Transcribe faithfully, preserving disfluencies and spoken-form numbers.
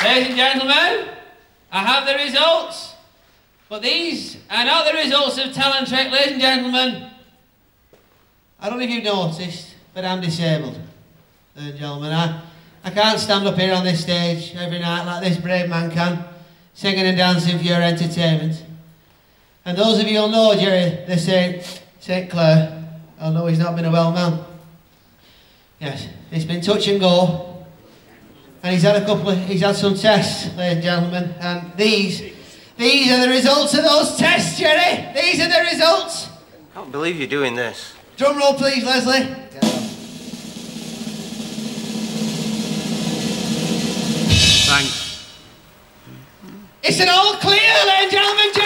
Ladies and gentlemen, I have the results. But these are not the results of talent trick, ladies and gentlemen. I don't know if you've noticed, but I'm disabled. Ladies and gentlemen, I, I can't stand up here on this stage every night like this brave man can, singing and dancing for your entertainment. And those of you who'll know Jerry, the Saint, Saint Clair, I'll know he's not been a well man. Yes, it's been touch and go. And he's had a couple of, he's had some tests, ladies and gentlemen, and these, these are the results of those tests, Jerry. These are the results. I can't believe you're doing this. Drum roll, please, Leslie. Thanks. It's an all clear, ladies and gentlemen.